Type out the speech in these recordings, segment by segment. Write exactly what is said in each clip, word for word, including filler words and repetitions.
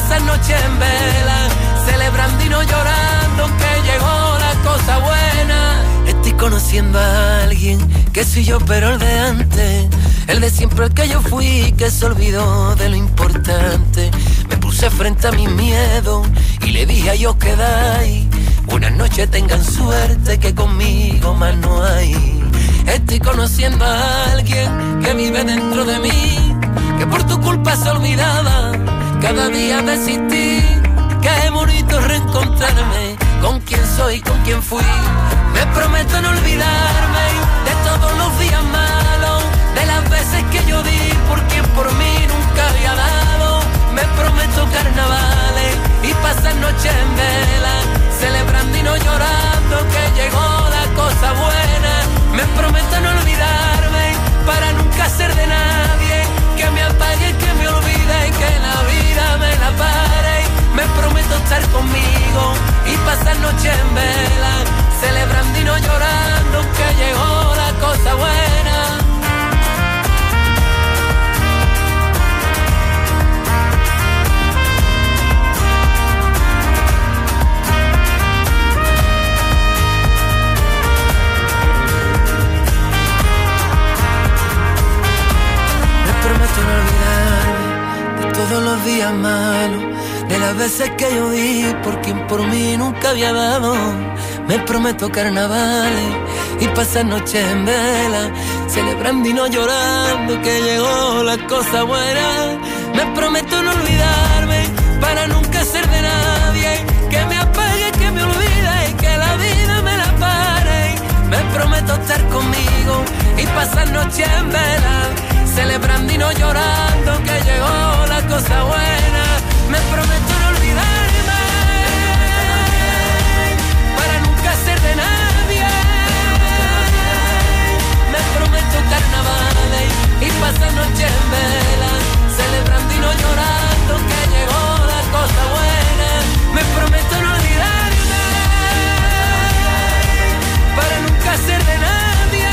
pasar noche en vela, celebrando y no llorando que llegó la cosa buena. Estoy conociendo a alguien que soy yo pero el de antes, el de siempre, el que yo fui, que se olvidó de lo importante. Me puse frente a mi miedo y le dije a ellos quedáis. Buenas noches, tengan suerte, que conmigo más no hay. Estoy conociendo a alguien que vive dentro de mí, que por tu culpa se olvidaba cada día de existir. Qué bonito reencontrarme con quien soy, con quien fui. Me prometo no olvidarme de todos los días malos, de las veces que yo di por quien por mí nunca había dado. Me prometo carnavales y pasar noches en vela, celebrando y no llorando que llegó la cosa buena. Me prometo no olvidarme para nunca ser de nadie, que me apague, que me olvide y que la vida me la pare. Me prometo estar conmigo y pasar noche en vela, celebrando y no llorando que llegó la cosa buena. Prometo no olvidarme de todos los días malos, de las veces que yo di por quien por mí nunca había dado. Me prometo carnavales y pasar noches en vela, celebrando y no llorando que llegó la cosa buena. Me prometo no olvidarme para nunca ser de nadie, que me apague, que me olvide y que la vida me la pare. Me prometo estar conmigo y pasar noches en vela, celebrando y no llorando que llegó la cosa buena. Me prometo no olvidarme para nunca ser de nadie. Me prometo carnavales y pasar noche en vela, celebrando y no llorando que llegó la cosa buena. Me prometo no olvidarme para nunca ser de nadie.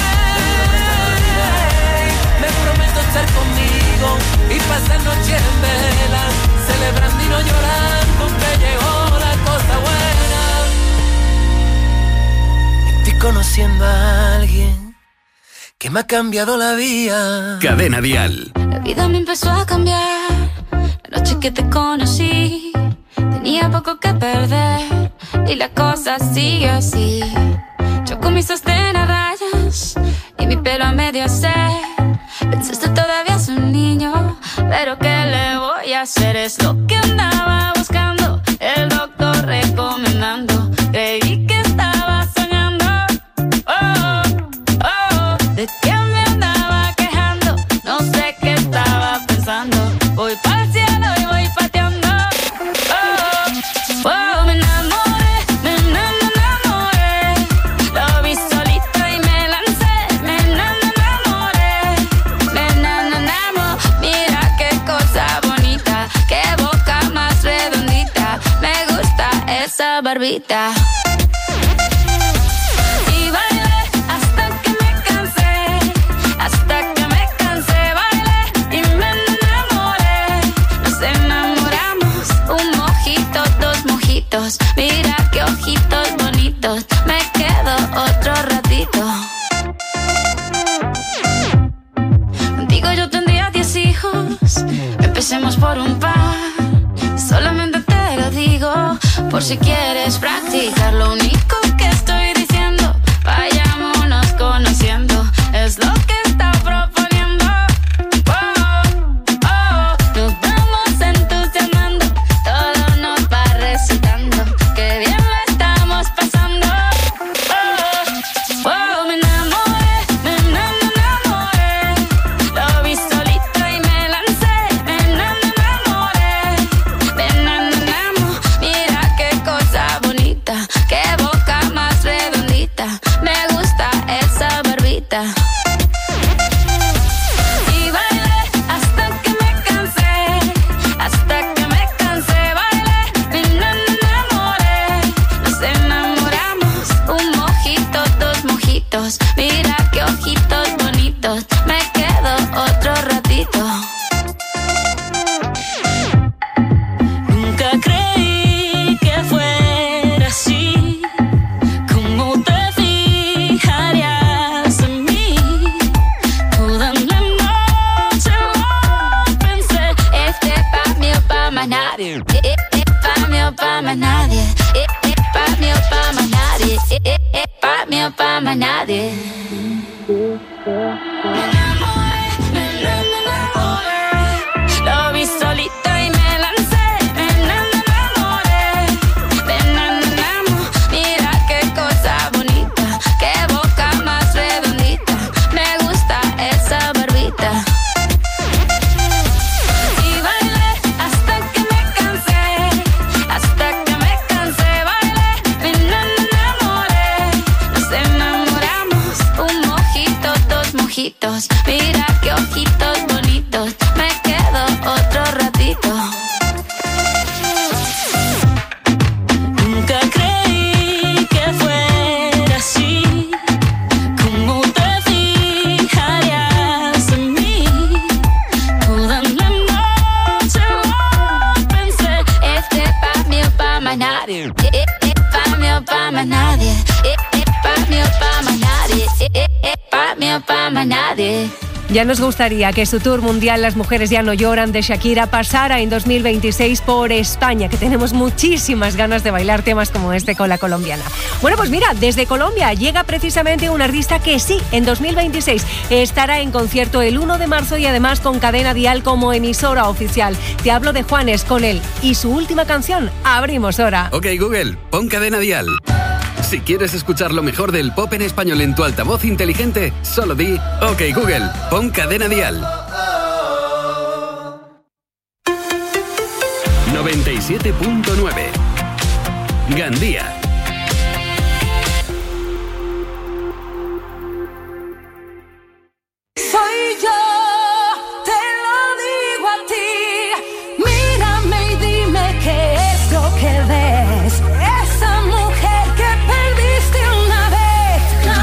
Me prometo estar conmigo y pasar noche en vela, celebrando y no llorando que llegó la cosa buena. Estoy conociendo a alguien que me ha cambiado la vida. Cadena Dial. La vida me empezó a cambiar la noche que te conocí. Tenía poco que perder y la cosa sigue así. Yo con mis sostén a rayas y mi pelo a medio se. Pensaste todavía es un niño, pero ¿qué le voy a hacer? Es lo que andaba buscando, el doctor recomendando. Creí que estaba soñando. Oh, oh, oh. ¿De qué me andaba quejando? No sé qué estaba pensando. Voy pa'l cielo y voy pateando. Oh, oh, me enamoré, me enamoré. Lo vi solito y me lancé. Me enamoré, me enamoré. Mira qué cosa bonita, qué boca más redondita. Me gusta esa barbita. Y bailé hasta que me cansé, hasta que me cansé. Bailé y me enamoré. Nos enamoramos, un mojito, dos mojitos. Mira qué ojitos bonitos. Me quedo otro ratito. Contigo yo tendría diez hijos. Empecemos por un par. Solamente te lo digo por si quieres practicar. Lo único que estoy diciendo, vayámonos conociendo. Es lo que está proponiendo. Oh, oh, nos vamos entusiasmando. Todo nos va resultando. Qué bien lo estamos pasando. Oh, oh, me enamoré, me enamoré. Lo vi solito y me lancé. Me enamoré, me enamoré. Mira qué cosa bonita, qué bonita. más nadie. Pa' mí o pa' más nadie. Pa' mí o pa' más nadie. Pa' mí o pa' más nadie. Me enamoré, me enamoré. Lo vi solito y me lancé. Me enamoré, me enamoré. Mira qué cosa bonita, qué boca más redondita. Me gusta esa barbita. Y bailé hasta que me cansé, hasta que me cansé. Bailé, me enamoré. Nos enamoramos, un mojito, dos mojitos. Mira qué ojitos bonitos. Me quedo otro ratito. Nunca creí que fuera así. ¿Cómo te fijarías en mí? Toda la noche lo pensé. Este pa' mí o pa' más nadie. Pa' mí o pa' más nadie. Pa' mí o pa' más nadie. Pa' mí o pa' más nadie. Ya nos gustaría que su tour mundial Las Mujeres Ya No Lloran de Shakira pasara en dos mil veintiséis por España, que tenemos muchísimas ganas de bailar temas como este con la colombiana. Bueno, pues mira, desde Colombia llega precisamente un artista que sí, en dos mil veintiséis estará en concierto el uno de marzo y además con Cadena Dial como emisora oficial. Te hablo de Juanes con él y su última canción, Abrimos Hora. Ok, Google, pon Cadena Dial. Si quieres escuchar lo mejor del pop en español en tu altavoz inteligente, solo di OK Google, pon Cadena Dial. noventa y siete punto nueve Gandía. Soy yo, te lo digo a ti. Mírame y dime qué es lo que ves. Esa mujer que perdiste una vez, una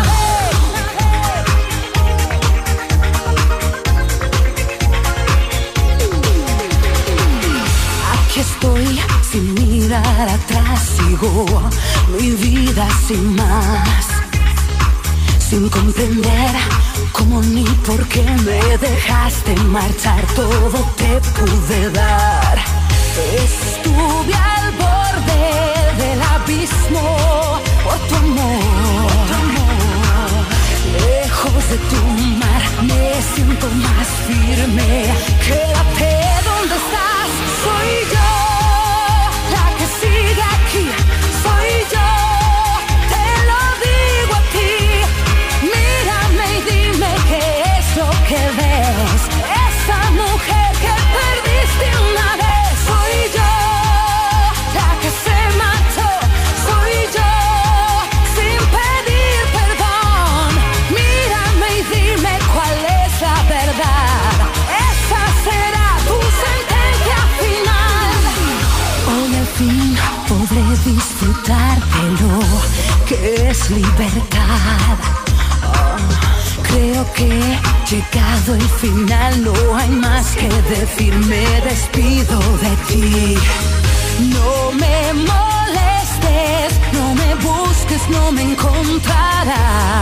vez. Aquí estoy sin mirar atrás, sigo mi vida sin más, sin comprender cómo ni por qué me dejaste marchar. Todo te pude dar. Estuve al borde del abismo por tu amor, por tu amor. Lejos de tu mar me siento más firme. Quédate donde estás. Soy yo la que sigue aquí. Soy yo, te lo digo a ti. Mírame y dime qué es lo que ves. Esa mujer que perdiste una vez. Soy yo la que se mató. Soy yo sin pedir perdón. Mírame y dime cuál es la verdad. Esa será tu sentencia final. Hoy al fin podré disfrutar de lo que es libertad. Oh, creo que llegado el final no hay más que decir. Me despido de ti. No me molestes, no me busques, no me encontrarás.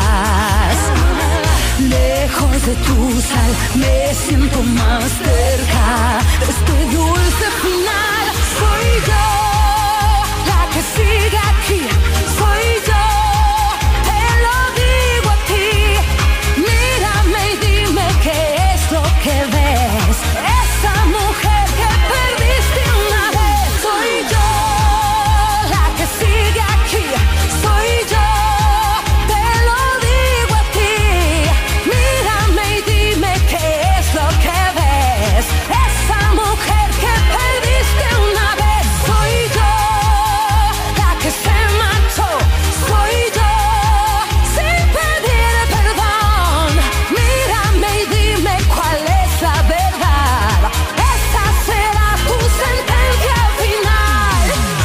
Lejos de tu sal me siento más cerca de este dulce final. Soy yo la que sigue aquí. Soy yo, te lo digo a ti. Mírame y dime qué es lo que ves. Esa mujer que perdiste una vez. Soy yo la que sigue aquí. Soy yo, te lo digo a ti. Mírame y dime qué es lo que ves. Esa mujer que perdiste una vez. Soy yo la que se mató. Soy yo sin pedir perdón. Mírame y dime cuál es la verdad. Esa será tu sentencia final.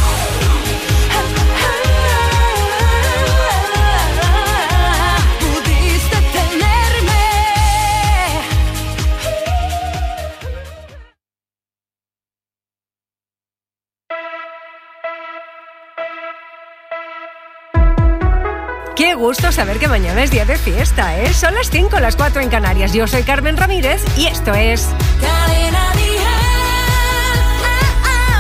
Pudiste tenerme. Qué gusto saber que mañana es día de fiesta, ¿eh? Son las cinco, las cuatro en Canarias. Yo soy Carmen Ramírez y esto es... Cadena Dial.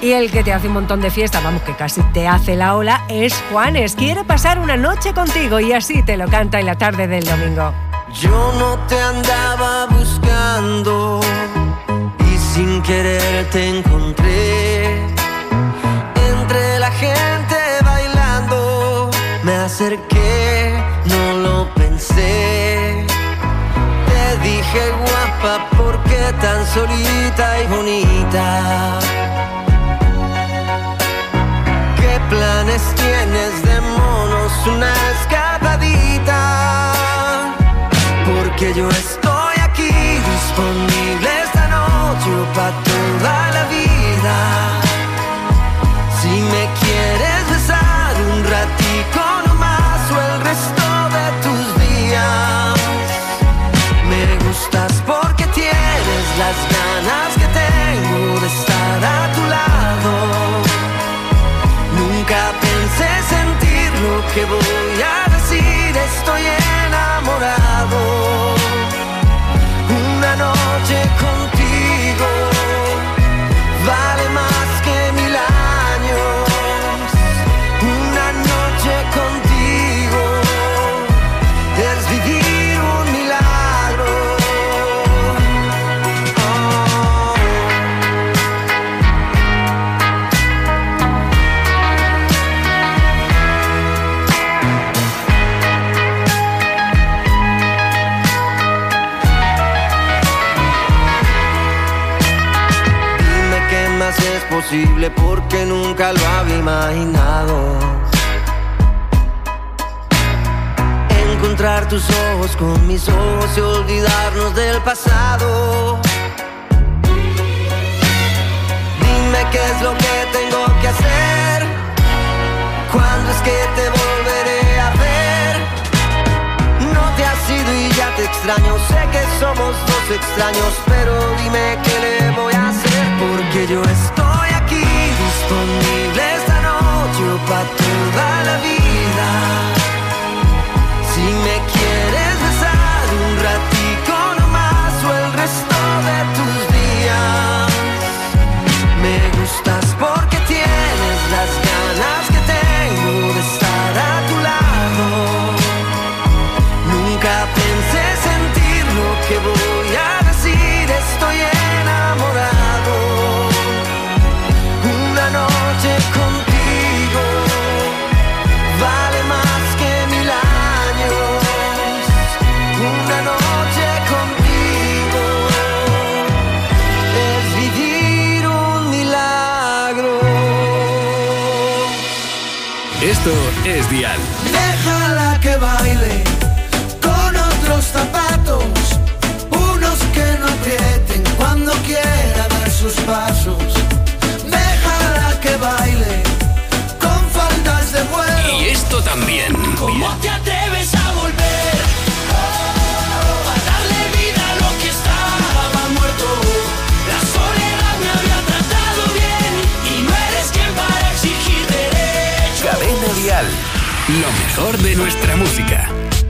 Y el que te hace un montón de fiesta, vamos, que casi te hace la ola, es Juanes. Quiere pasar una noche contigo y así te lo canta en la tarde del domingo. Yo no te andaba buscando y sin querer te encontré. Entre la gente bailando me acerqué, no lo pensé. Te dije guapa, ¿por qué tan solita y bonita? ¿Qué planes tienes de monos? Una escapadita. Porque yo estoy aquí disponible esta noche o pa' toda la vida. Si me quieres besar un ratico nomás o el resto de tus días. Me gustas porque tienes las ganas que tengo de estar a tu lado. Nunca pensé sentir lo que voy a decir, estoy enamorado. Una noche contigo vale más que mil años. Una noche contigo es vivir un milagro. Oh. Dime qué más es posible porque nunca lo había imaginado. Encontrar tus ojos con mis ojos y olvidarnos del pasado. Dime qué es lo que tengo que hacer. ¿Cuándo es que te volveré a ver? No te has ido y ya te extraño. Sé que somos dos extraños, pero dime qué le voy a hacer. Porque yo estoy aquí disponible esta noche o pa' toda la vida. Si me quieres besar un ratico nomás o el resto de tus días. Me gustas porque tienes las ganas que tengo de estar a tu lado. Nunca pensé sentir lo que voy a decir, estoy enamorado. Una noche contigo vale más que mil años. Una noche contigo es vivir un milagro. Esto es Dial. Déjala que baile con otros zapatos, unos que no aprieten cuando quiera dar sus pasos. Déjala que baile con faldas de vuelo. Y esto también. ¿Cómo te atreves a volver? Oh, a darle vida a lo que estaba muerto. La soledad me había tratado bien y no eres quien para exigir derechos. Cadena Dial. Lo mejor de nuestra música.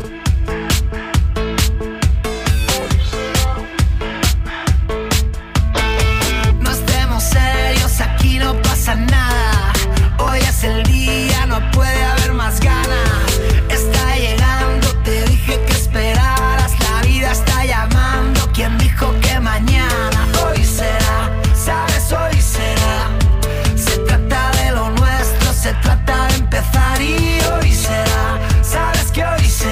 No estemos serios, aquí no pasa nada. Hoy es el día, no puede haber más ganas. Está llegando, te dije que esperaras. La vida está llamando, ¿quién dijo que mañana? Hoy será, sabes, hoy será. Se trata de lo nuestro, se trata de empezar y hoy será. Sabes que hoy será.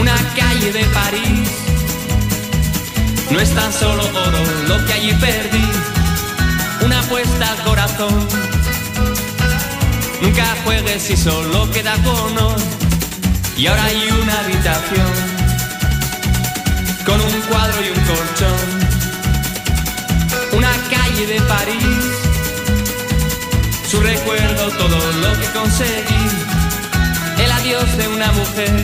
una calle de París. No es tan solo oro lo que allí perdí, una apuesta al corazón. Nunca juegues si solo queda cono. Y ahora hay una habitación con un cuadro y un colchón. Una calle de París, su recuerdo, todo lo que conseguí. El adiós de una mujer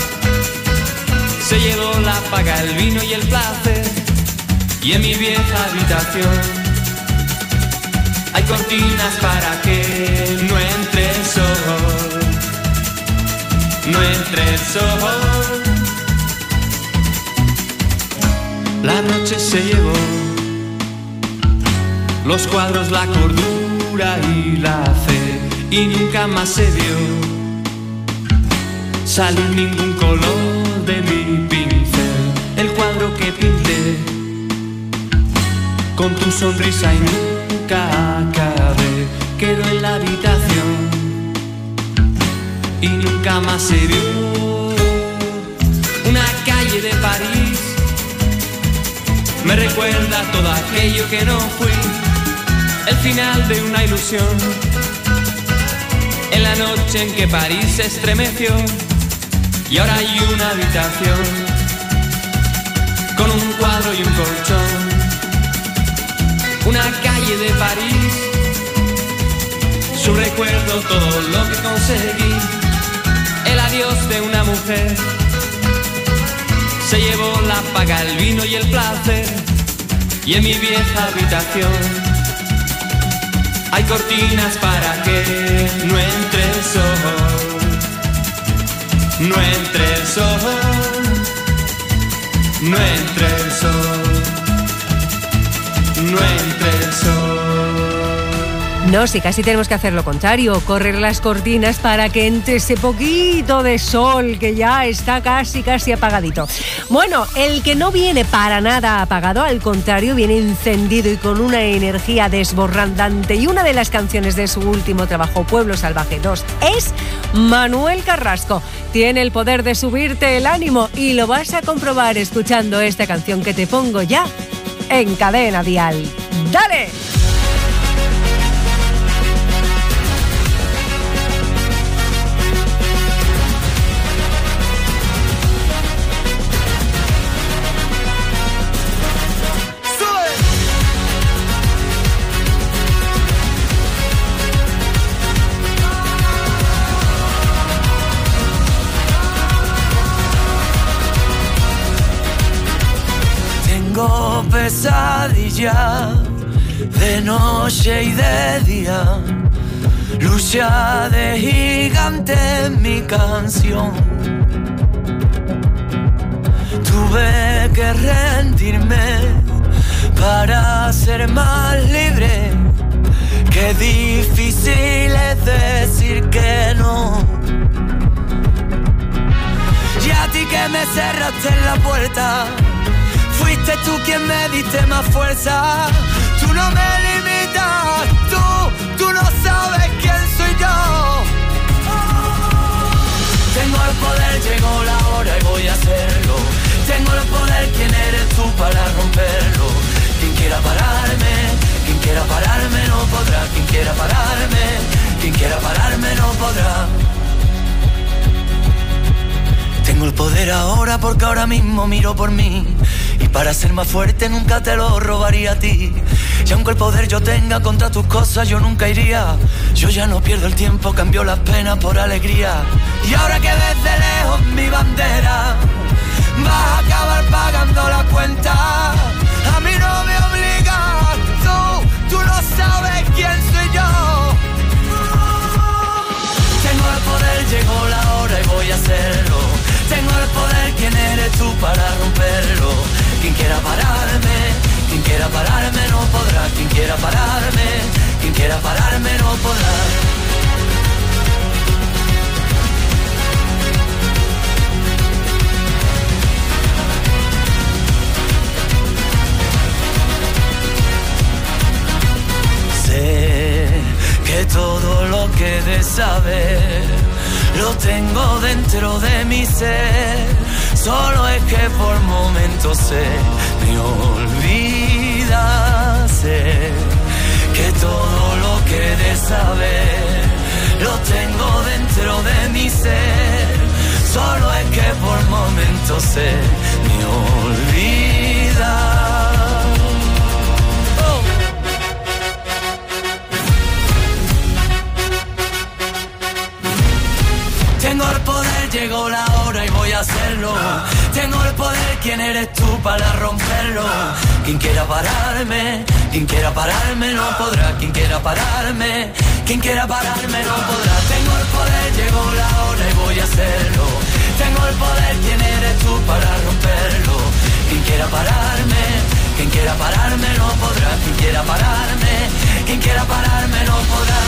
se llevó la paga, el vino y el placer. Y en mi vieja habitación hay cortinas para que no entre el sol, no entre el sol. La noche se llevó los cuadros, la cordura y la fe, y nunca más se vio salir ningún color de mi pincel. El cuadro que pinté con tu sonrisa y nunca acabé quedó en la habitación y nunca más se vio. Una calle de París me recuerda todo aquello que no fui, el final de una ilusión, en la noche en que París se estremeció. Y ahora hay una habitación con un cuadro y un colchón. Una calle de París, su recuerdo, todo lo que conseguí. El adiós de una mujer se llevó la paga, el vino y el placer. Y en mi vieja habitación hay cortinas para que no entre el sol, no entre el sol, no entre el sol, no entre el sol. No, sí, casi tenemos que hacer lo contrario, correr las cortinas para que entre ese poquito de sol que ya está casi, casi apagadito. Bueno, el que no viene para nada apagado, al contrario, viene encendido y con una energía desbordante. Y una de las canciones de su último trabajo, Pueblo Salvaje dos, es Manuel Carrasco. Tiene el poder de subirte el ánimo y lo vas a comprobar escuchando esta canción que te pongo ya en Cadena Dial. ¡Dale! Tengo pesadilla de noche y de día, lucha de gigante en mi canción. Tuve que rendirme para ser más libre. Qué difícil es decir que no. Y a ti que me cerraste en la puerta, fuiste tú quien me diste más fuerza. Tú no me limitas, tú, tú no sabes quién soy yo. Tengo el poder, llegó la hora y voy a hacerlo. Tengo el poder, ¿quién eres tú para romperlo? Quien quiera pararme, quien quiera pararme no podrá. Quien quiera pararme, quien quiera pararme no podrá. Tengo el poder ahora porque ahora mismo miro por mí. Y para ser más fuerte nunca te lo robaría a ti. Y aunque el poder yo tenga contra tus cosas, yo nunca iría. Yo ya no pierdo el tiempo, cambio las penas por alegría. Y ahora que desde lejos mi bandera, vas a acabar pagando la cuenta. A mí no me obligas, tú, tú no sabes quién soy yo. Tengo el poder, llegó la hora y voy a hacerlo. Tengo el poder, ¿quién eres tú para romperlo? Quien quiera pararme, quien quiera pararme no podrá. Quien quiera pararme, quien quiera pararme no podrá. Sé que todo todo lo que de saber lo tengo dentro de mi ser. Solo es que por momentos se me olvida ser que todo lo que de saber lo tengo dentro de mi ser. Solo es que por momentos se me olvida. Tengo el poder, llegó la hora y voy a hacerlo. Tengo el poder, ¿quién eres tú para romperlo? Quien quiera pararme, quien quiera pararme no podrá. Quien quiera pararme, quien quiera pararme no podrá. Tengo el poder, llegó la hora y voy a hacerlo. Tengo el poder, ¿quién eres tú para romperlo? Quien quiera pararme, quien quiera pararme no podrá. Quien quiera pararme, quien quiera pararme no podrá.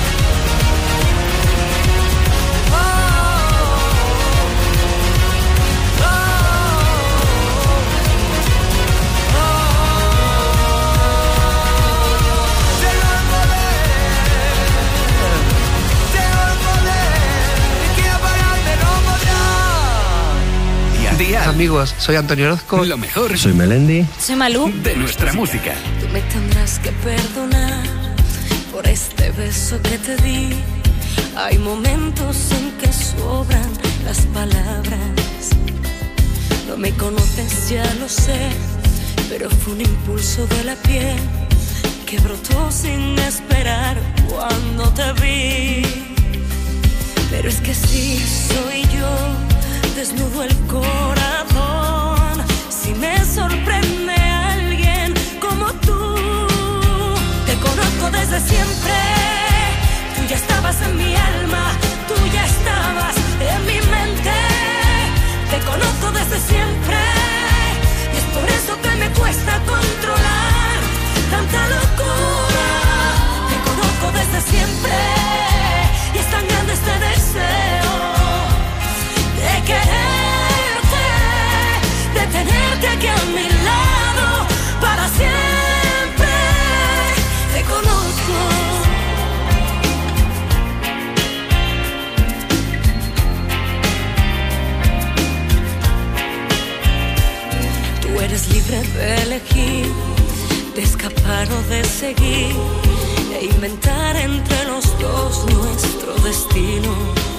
Amigos, soy Antonio Orozco. Lo mejor. Soy Melendi. Soy Malú. De nuestra música. Tú me tendrás que perdonar por este beso que te di. Hay momentos en que sobran las palabras. No me conoces, ya lo sé, pero fue un impulso de la piel que brotó sin esperar cuando te vi. Pero es que sí, soy yo, desnudo el corazón. Si me sorprende alguien como tú, te conozco desde siempre. Tú ya estabas en mi alma, tú ya estabas en mi mente. Te conozco desde siempre y es por eso que me cuesta controlar tanta locura. Te conozco desde siempre y es tan grande este deseo de quererte, de tenerte aquí a mi lado para siempre. Te conozco. Tú eres libre de elegir, de escapar o de seguir, de inventar entre los dos nuestro destino.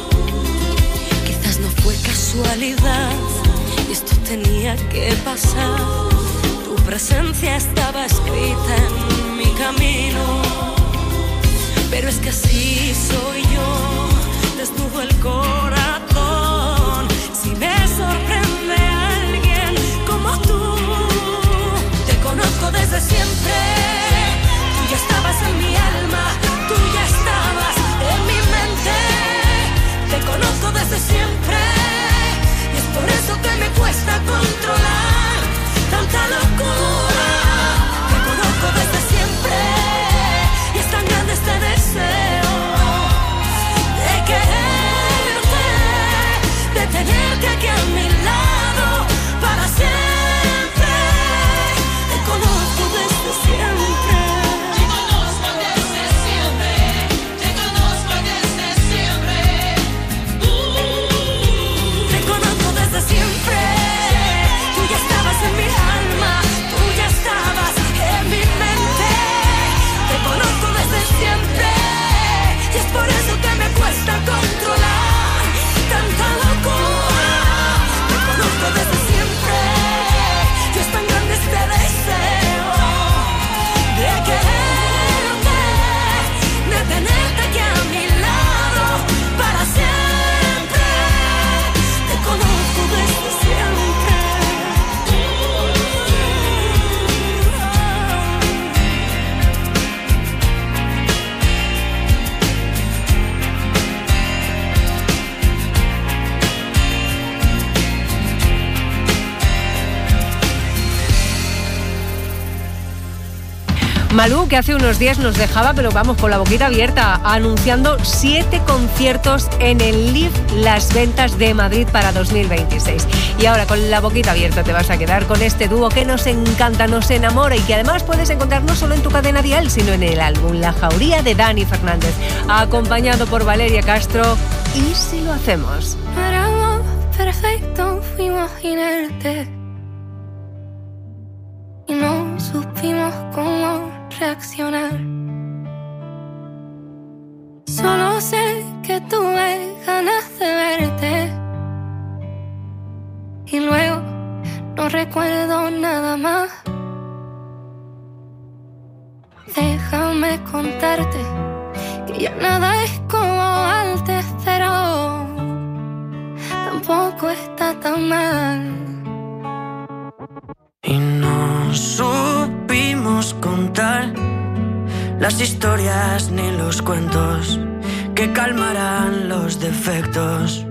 No fue casualidad, esto tenía que pasar. Tu presencia estaba escrita en mi camino. Pero es que así soy yo, desnudo el corazón. Si me sorprende alguien como tú, te conozco desde siempre. Tú ya estabas en mi alma, tú ya estabas en mi mente. Te conozco desde siempre y es por eso que me cuesta controlar tanta locura. Te conozco desde siempre y es tan grande este deseo Malú, que hace unos días nos dejaba, pero vamos, con la boquita abierta, anunciando siete conciertos en el Live Las Ventas de Madrid para dos mil veintiséis. Y ahora con la boquita abierta te vas a quedar con este dúo que nos encanta, nos enamora y que además puedes encontrar no solo en tu cadena dial, sino en el álbum La Jauría de Dani Fernández, acompañado por Valeria Castro. ¿Y si lo hacemos? Éramos perfectos, fuimos inertes y no supimos cómo reaccionar. Solo sé que tuve ganas de verte y luego no recuerdo nada más. Déjame contarte que ya nada es como antes, pero tampoco está tan mal. Y no supimos contar las historias ni los cuentos que calmarán los defectos.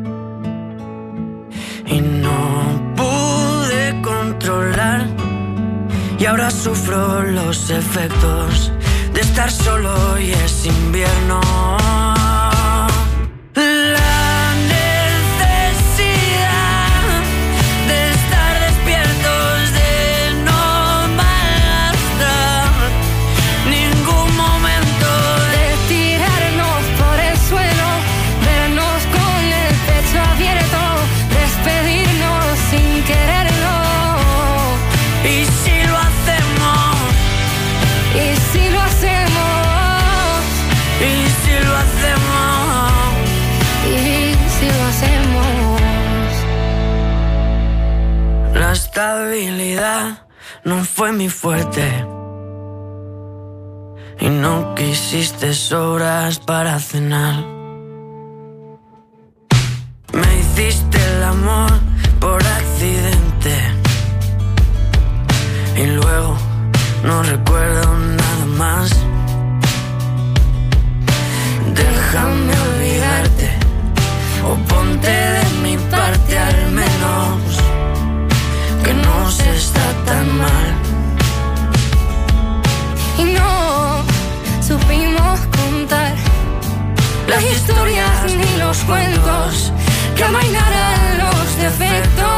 Y no pude controlar y ahora sufro los efectos de estar solo y es invierno. La estabilidad no fue mi fuerte y no quisiste sobras para cenar. Me hiciste el amor por accidente y luego no recuerdo nada más. Déjame olvidarte o ponte de mi parte al menos, que no se está tan mal. Y no supimos contar las historias ni los cuentos que amainaran los defectos.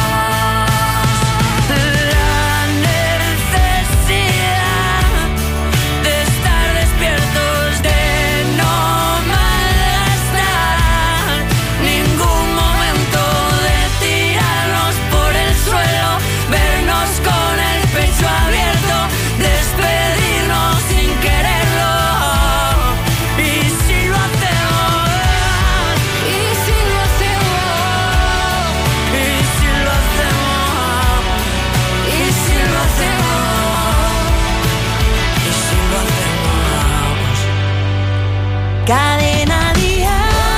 Cadena Dial.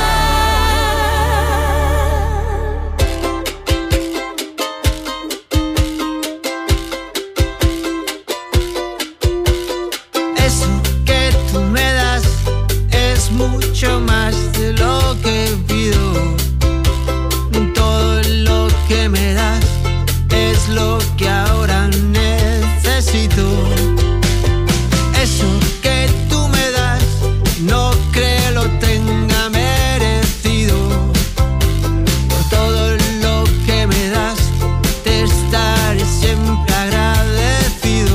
Eso que tú me das es mucho más de lo que pido. Todo lo que me das es lo que ahora necesito. Eso que tú me das no creo lo tenga merecido. Por todo lo que me das te estaré siempre agradecido.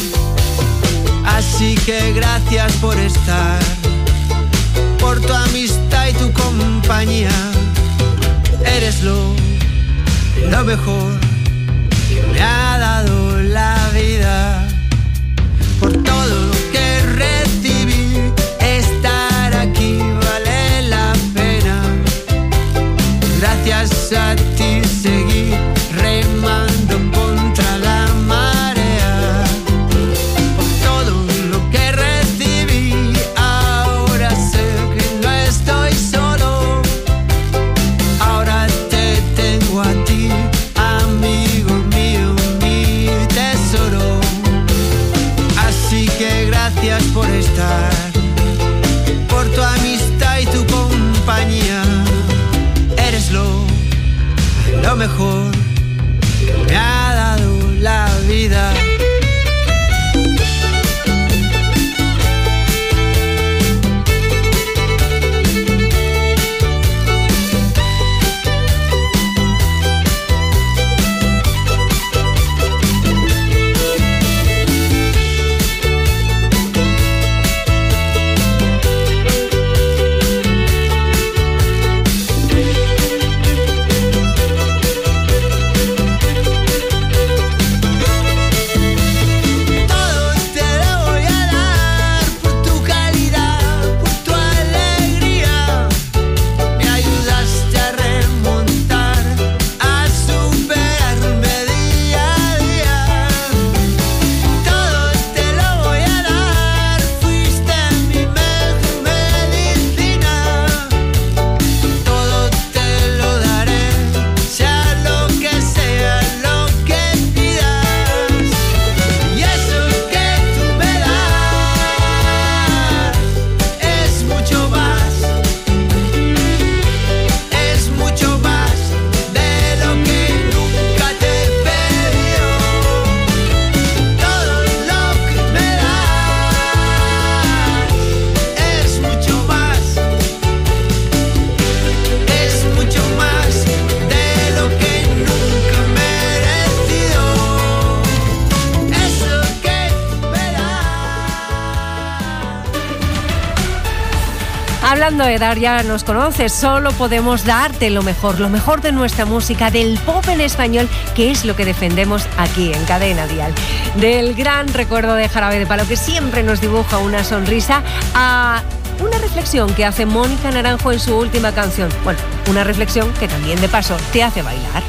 Así que gracias por estar, por tu amistad y tu compañía. Eres lo, lo mejor que me ha dado la vida. Por todo lo que recibí, estar aquí vale la pena. Gracias a ti seguí remando contra la marea. Por todo lo que recibí, ahora sé que no estoy solo. Ahora te tengo a ti a mi Hablando de dar, ya nos conoces, solo podemos darte lo mejor, lo mejor de nuestra música, del pop en español, que es lo que defendemos aquí en Cadena Dial. Del gran recuerdo de Jarabe de Palo, que siempre nos dibuja una sonrisa, a una reflexión que hace Mónica Naranjo en su última canción. Bueno, una reflexión que también de paso te hace bailar.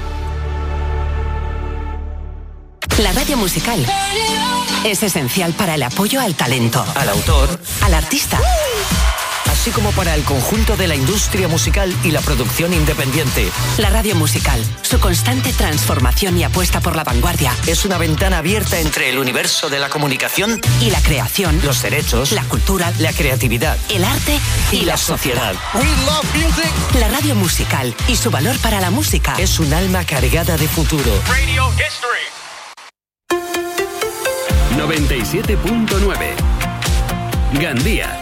La radio musical es esencial para el apoyo al talento, al autor, al artista, así como para el conjunto de la industria musical y la producción independiente. La radio musical, su constante transformación y apuesta por la vanguardia, es una ventana abierta entre el universo de la comunicación y la creación, los derechos, la cultura, la creatividad, el arte y, y la, la sociedad. We love music. La radio musical y su valor para la música es un alma cargada de futuro. Radio History. noventa y siete punto nueve Gandía.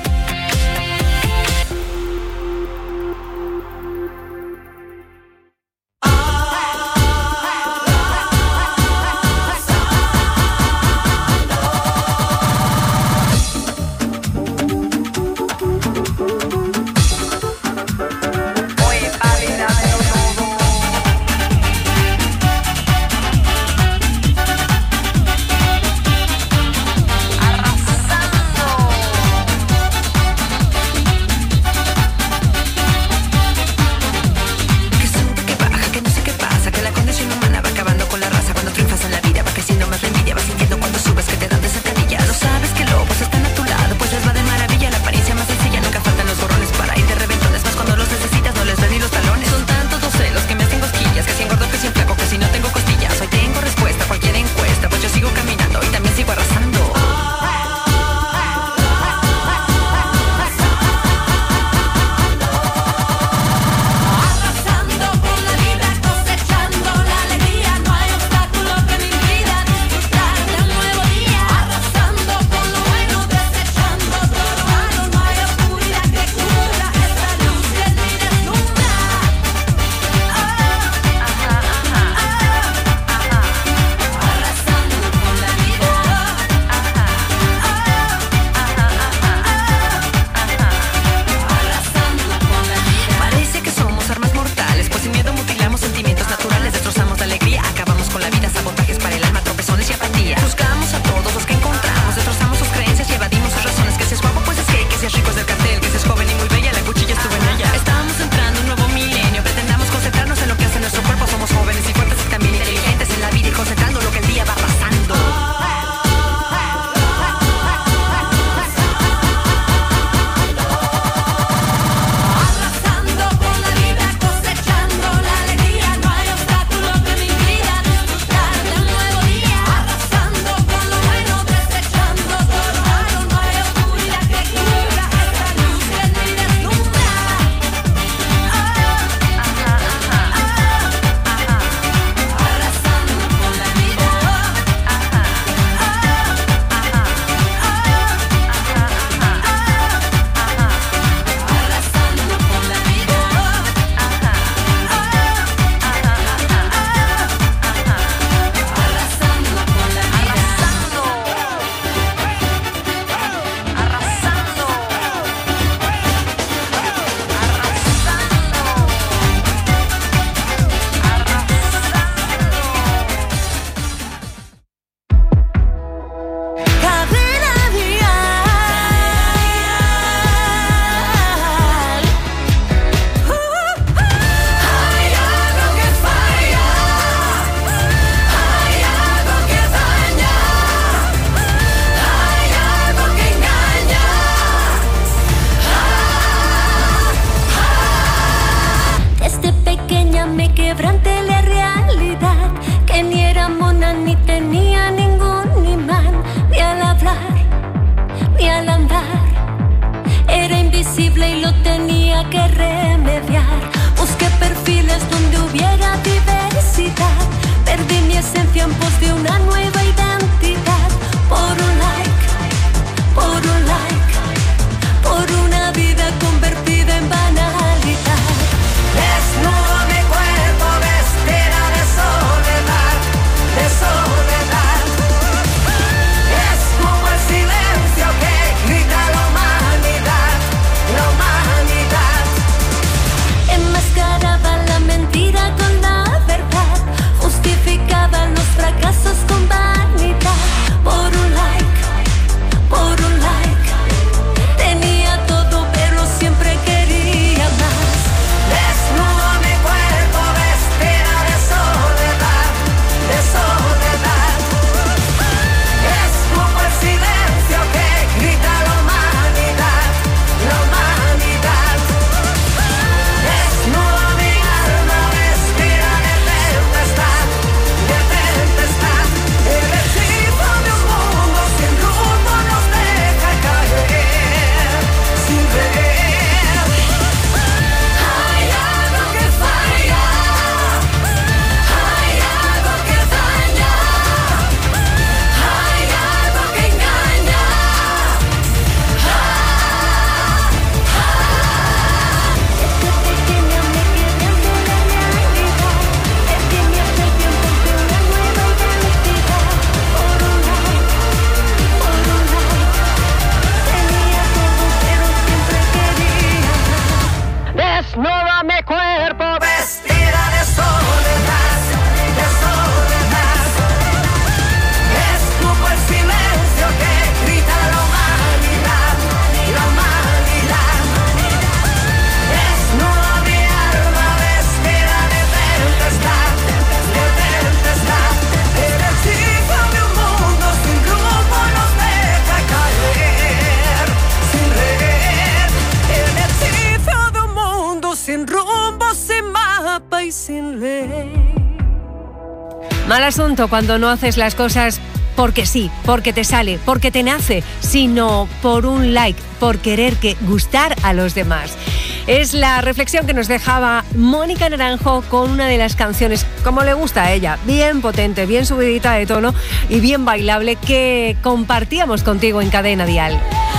sin rumbo, sin mapa y sin ley. Mal asunto cuando no haces las cosas porque sí, porque te sale, porque te nace, sino por un like, por querer que gustar a los demás. Es la reflexión que nos dejaba Mónica Naranjo con una de las canciones, como le gusta a ella, bien potente, bien subidita de tono y bien bailable, que compartíamos contigo en Cadena Dial.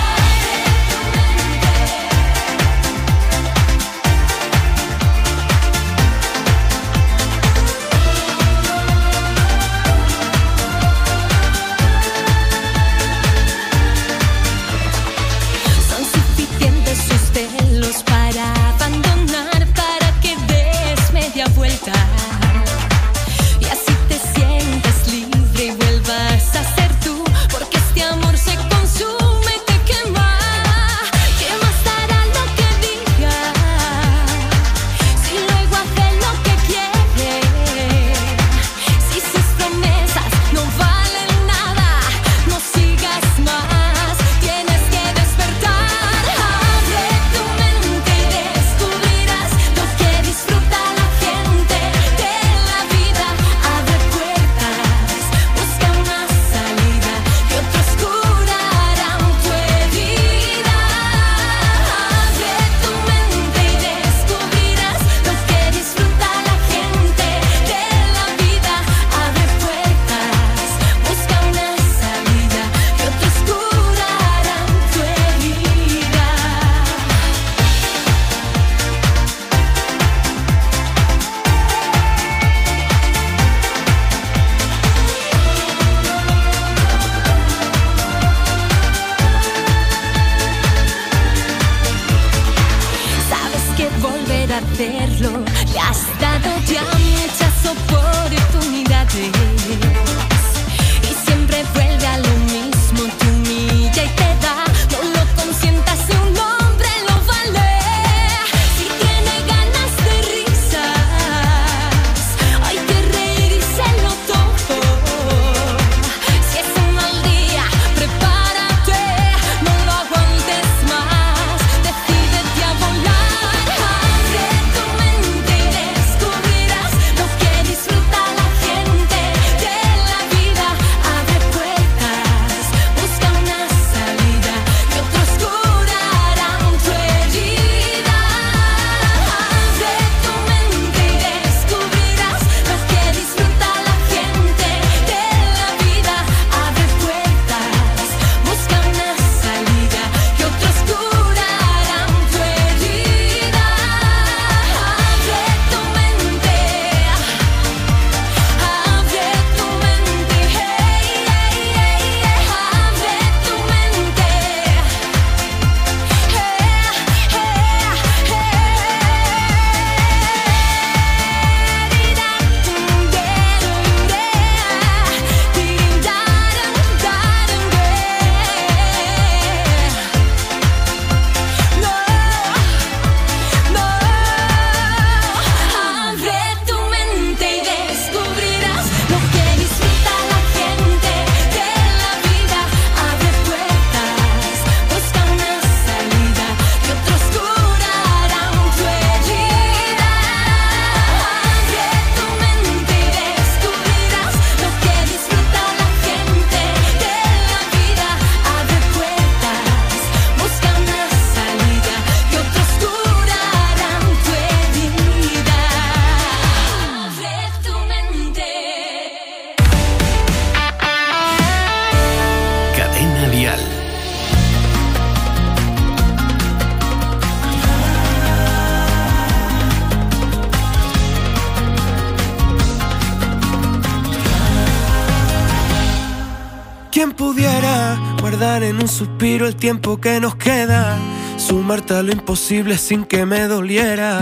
¿Quién pudiera guardar en un suspiro el tiempo que nos queda? Sumarte a lo imposible sin que me doliera.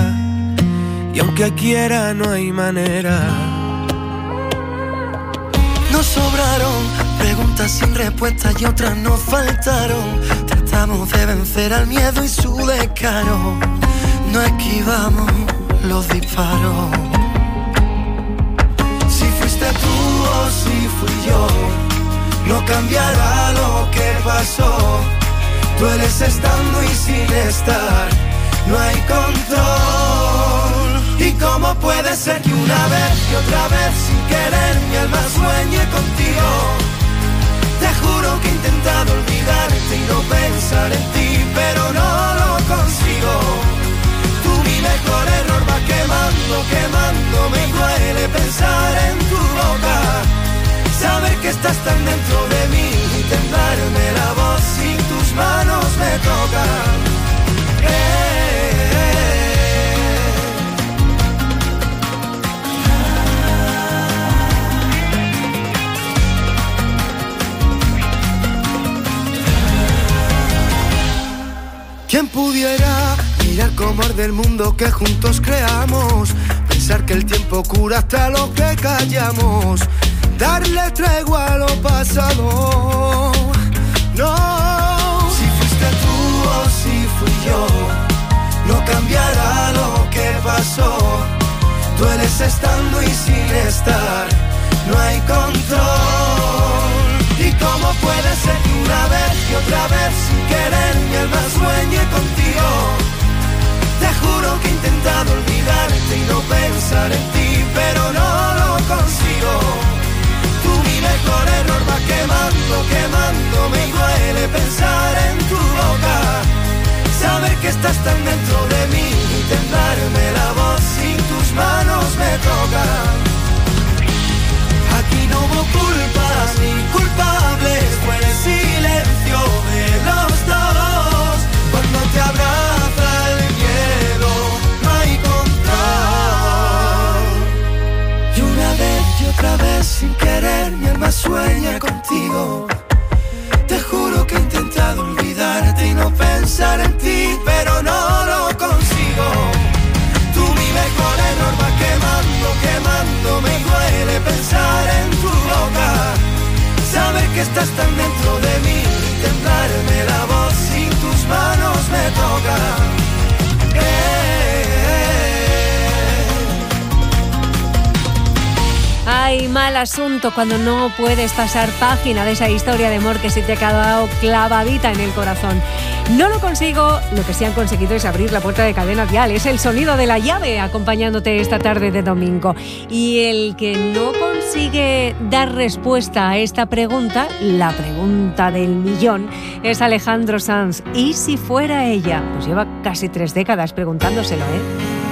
Y aunque quiera no hay manera. Nos sobraron preguntas sin respuestas y otras nos faltaron. Tratamos de vencer al miedo y su descaro. No esquivamos los disparos. Si fuiste tú o si fui yo, no cambiará lo que pasó. Dueles estando y sin estar, no hay control. puede ser que una vez y otra vez sin querer mi alma sueñe contigo? Te juro que he intentado olvidarte y no pensar en ti, pero no lo consigo. Tú mi mejor error va quemando, quemando, me duele pensar en tu boca. Saber que estás tan dentro de mí y temblarme la voz sin tus manos me toca. Eh, ¿Quién pudiera mirar cómo arde el mundo que juntos creamos? Pensar que el tiempo cura hasta lo que callamos. Darle tregua a lo pasado. No, si fuiste tú o si fui yo, no cambiará lo que pasó. Tú eres estando y sin estar, no hay control. ¿Y cómo puede ser que una vez y otra vez sin querer mi alma sueñe contigo? Te juro que he intentado olvidarte y no pensar en ti, pero no lo consigo. Tú mi mejor error va quemando, quemando, me duele pensar en tu boca. Saber que estás tan dentro de mí y temblarme la voz sin tus manos me toca. Aquí no hubo culpas ni culpables, fue el silencio de los dos. Cuando te abraza el miedo, no hay control. Y una vez y otra vez sin querer mi alma sueña contigo. Te juro que he intentado olvidarte y no pensar en ti, pero no lo consigo. Tú mi mejor error va quemando, quemando, me duele pensar en tu boca. Saber que estás tan dentro de mí y temblarme la voz sin tus manos me toca. Ay, mal asunto cuando no puedes pasar página de esa historia de amor que se te ha quedado clavadita en el corazón. No lo consigo, lo que sí han conseguido es abrir la puerta de Cadena Dial. Es el sonido de la llave acompañándote esta tarde de domingo. Y el que no consigue dar respuesta a esta pregunta, la pregunta del millón, es Alejandro Sanz. ¿Y si fuera ella? Pues lleva casi tres décadas preguntándoselo, ¿eh?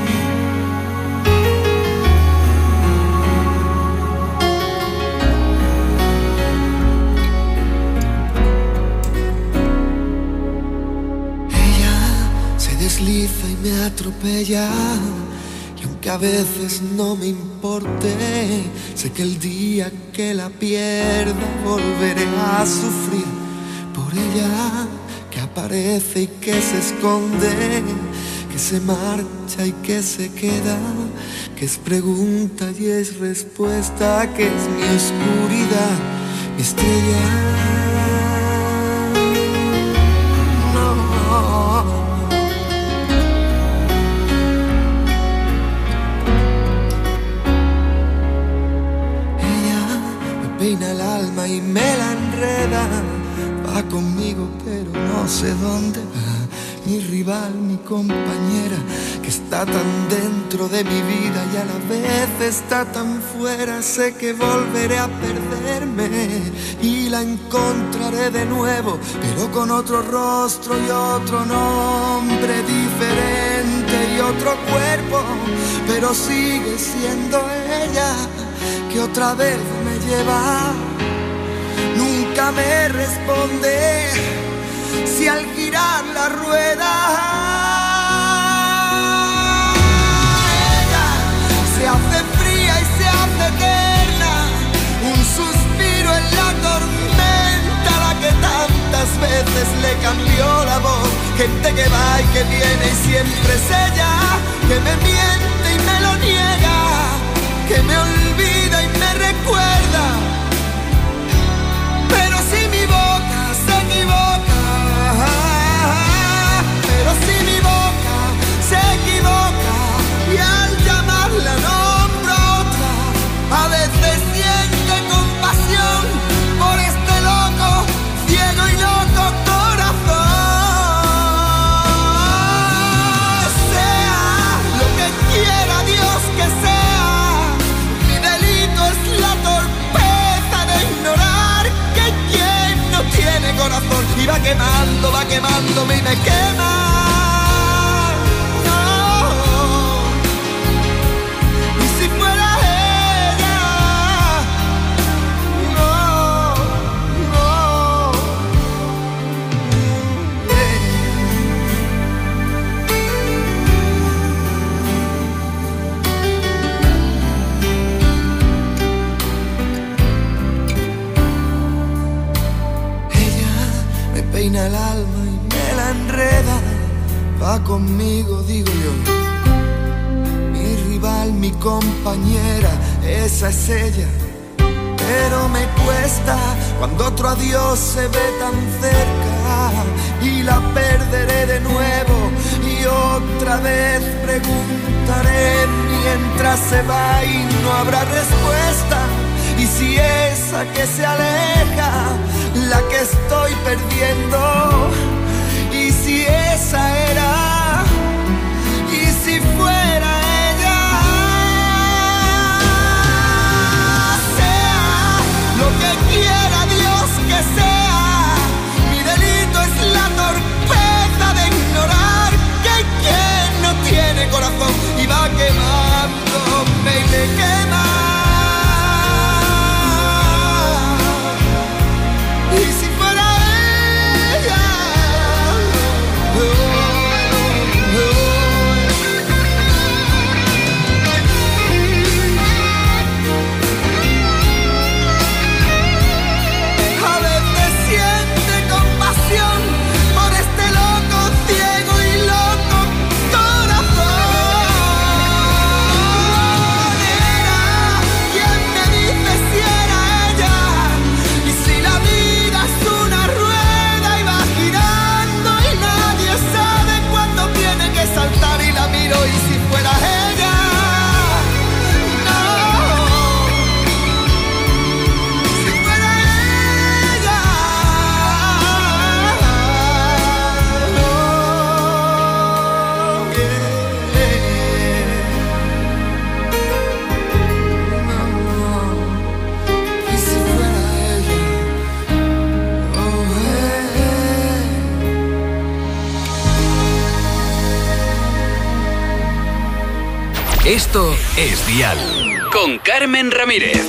Desliza y me atropella, y aunque a veces no me importe, sé que el día que la pierda volveré a sufrir por ella, que aparece y que se esconde, que se marcha y que se queda, que es pregunta y es respuesta, que es mi oscuridad, mi estrella. No. Peina el alma y me la enreda, va conmigo pero no sé dónde va. Mi rival, mi compañera, que está tan dentro de mi vida y a la vez está tan fuera. Sé que volveré a perderme y la encontraré de nuevo, pero con otro rostro y otro nombre diferente y otro cuerpo, pero sigue siendo ella que otra vez me lleva. Nunca me responde si al girar la rueda ella se hace fría y se hace eterna, un suspiro en la tormenta, la que tantas veces le cambió la voz. Gente que va y que viene y siempre es ella, que me miente y me lo niega, que me olvida y me recuerda. Pero si mi boca se equivoca, pero si mi boca se equivoca y al llamarla nombro a otra, a veces siente compasión por este loco, ciego y loco corazón. Sea lo que va conmigo, digo yo. Mi rival, mi compañera, esa es ella. Pero me cuesta cuando otro adiós se ve tan cerca y la perderé de nuevo y otra vez preguntaré mientras se va y no habrá respuesta. Y si esa que se aleja, la que estoy perdiendo, y si esa era, y si fuera ella, sea lo que quiera Dios que sea, mi delito es la torpeza de ignorar que hay quien no tiene corazón y va quemándome y me quema. Y si fuera ella, oh, oh, oh. A veces siente compasión por este loco, ciego y loco corazón. Era quien me dice si era ella, y si la vida es una rueda y va girando y nadie sabe cuándo tiene que saltar, y la miro y si fuera ella, no, si fuera ella, no, yeah. Y si fuera ella, oh, eh. Esto es Dial. Con Carmen Ramírez.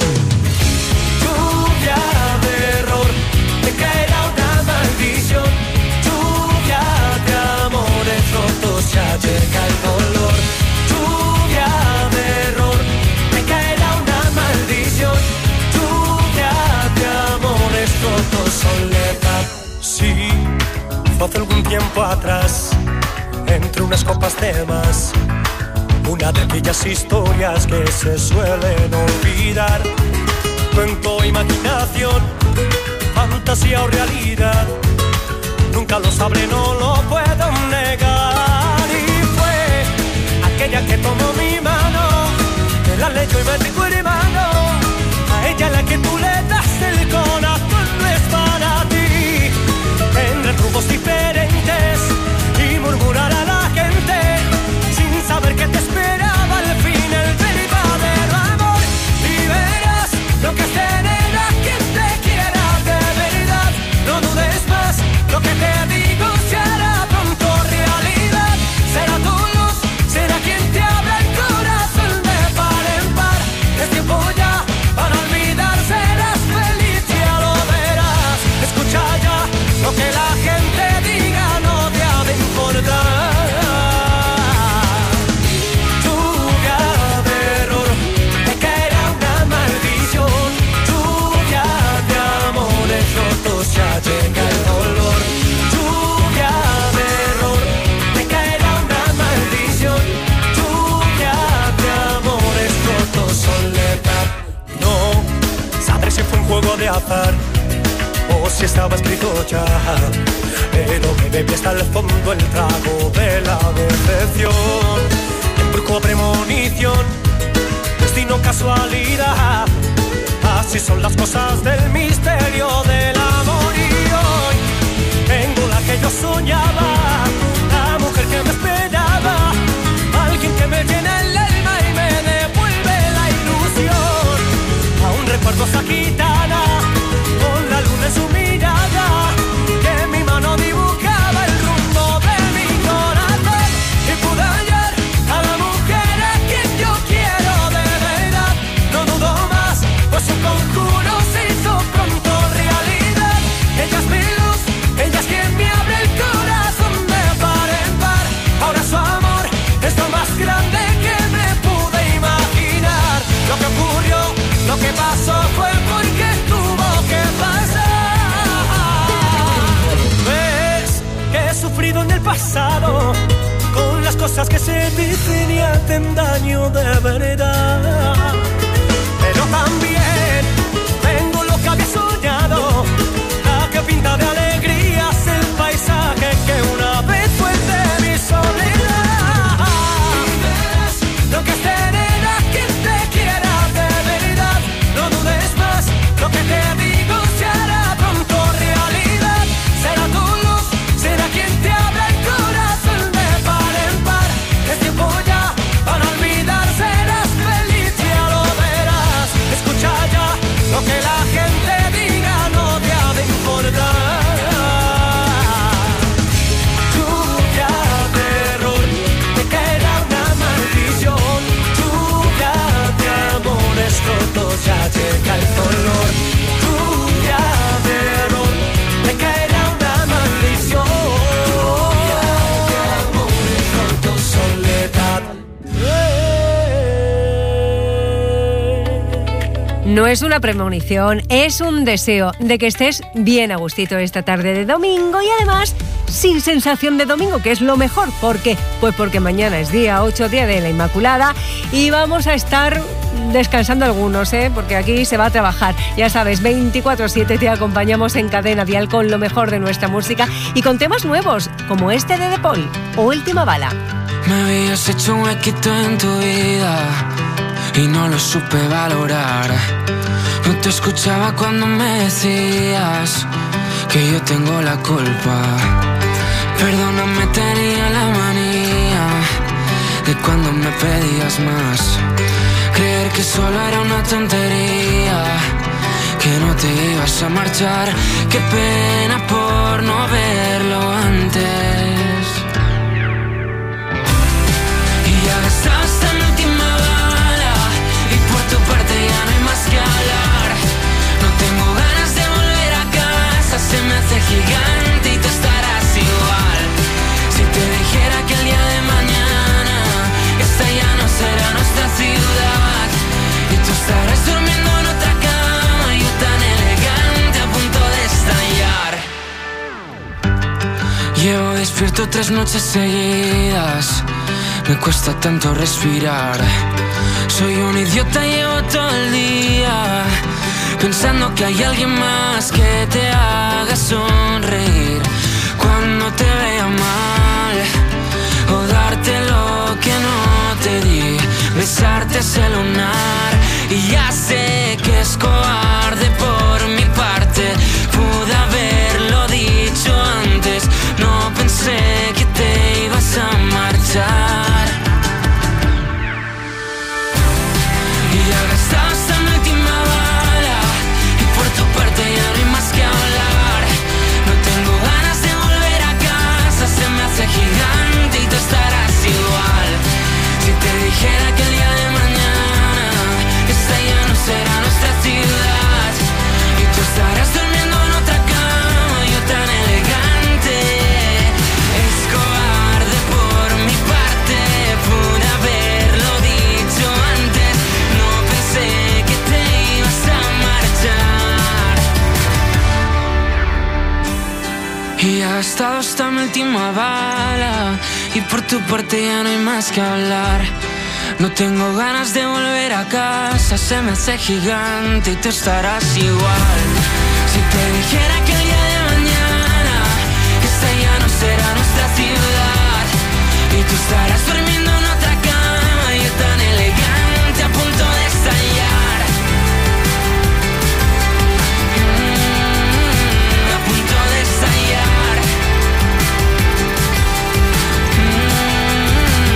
Lluvia de error, te caerá una maldición. Lluvia de amores rotos, ya llega el dolor. Lluvia de error, te caerá una maldición. Lluvia de amores rotos, soledad. Sí, fue hace algún tiempo atrás, entre unas copas de más. Una de aquellas historias que se suelen olvidar. Cuento, imaginación, fantasía o realidad, nunca lo sabré, no lo puedo negar. Y fue aquella que tomó mi mano, que la leyó y me dijo hermano, a ella la que tú le das el corazón no es para ti. Tendrán rumos diferentes y murmurar a la gente sin saber que te esperaba al fin el verdadero amor. Y verás lo que es tener a quien te quiera de verdad. No dudes más, lo que te digo se hará pronto realidad. Será tu luz, será quien te abra el corazón de par en par. Es tiempo ya para olvidar, serás feliz, ya lo verás. Escucha ya lo que la gente diga, no te ha de importar. Ya llega el dolor, lluvia de error, te caerá una maldición. Lluvia de amores rotos, soledad. No sabré si fue un juego de azar o si estaba escrito ya, pero me bebí hasta el fondo el trago de la decepción. Embrujo, premonición, destino, casualidad. Así son las cosas del misterio del amor. Y hoy tengo la que yo soñaba, la mujer que me esperaba, alguien que me llena el alma y me devuelve la ilusión. Aún recuerdo esa gitana con la luna en su mirada, que en mi mano dibujaba el rumbo de mi corazón. Y cosas que se dicen y hacen daño de verdad. Pero también tengo lo que había soñado, la que pinta de alegrías el paisaje que una vez fue de mi soledad. Y verás lo que es tener a quien te quiera de verdad. No dudes más, lo que te digo se hará pronto realidad. Será tu luz, será quien te abra el corazón de par en par. Es tiempo ya para olvidar, serás feliz, ya lo verás. Escucha ya lo que la gente diga, no te ha de importar. Lluvia de error, te caerá una maldición. Lluvia de amores rotos, ya llega el dolor. Lluvia de error, te caerá una maldición. Lluvia de amores rotos, soledad. No es una premonición, es un deseo de que estés bien a gustito esta tarde de domingo y además sin sensación de domingo, que es lo mejor. ¿Por qué? Pues porque mañana es día ocho, día de la Inmaculada, y vamos a estar descansando algunos, ¿eh? Porque aquí se va a trabajar. Ya sabes, veinticuatro siete te acompañamos en Cadena Dial con lo mejor de nuestra música y con temas nuevos, como este de De Paul o Última Bala. Me habías hecho un huequito en tu vida y no lo supe valorar. No te escuchaba cuando me decías que yo tengo la culpa. Perdóname, tenía la manía de cuando me pedías más. Creer que solo era una tontería, que no te ibas a marchar. Qué pena por no verlo antes. Y ya gastaste mi última bala y por tu parte ya no hay más que hablar. No tengo ganas de volver a casa, se me hace gigante y tú estarás igual. Si te dijera que el día de mañana esta ya no será nuestra ciudad y tú estarás durmiendo en otra cama, yo tan elegante a punto de estallar. Llevo despierto tres noches seguidas, me cuesta tanto respirar. Soy un idiota, llevo todo el día pensando que hay alguien más que te haga sonreír cuando te vea mal, o darte lo que no te di, besarte ese lunar. Y ya sé que es cobarde por mi parte, pude haberlo dicho antes. No pensé que te ibas a marchar. Y ya gastaste mi última bala y por tu parte ya no hay más que hablar. No tengo ganas de volver a casa, se me hace gigante y tú estarás igual. Si te dijera que el día de mañana esta ya no será nuestra ciudad y tú estarás durmiendo en otra cama, yo tan elegante. Es cobarde por mi parte, pude haberlo dicho antes. No pensé que te ibas a marchar. Y ha gastado hasta mi última bala y por tu parte ya no hay más que hablar. No tengo ganas de volver a casa, se me hace gigante y tú estarás igual. Si te dijera que el día de mañana esta ya no será nuestra ciudad y tú estarás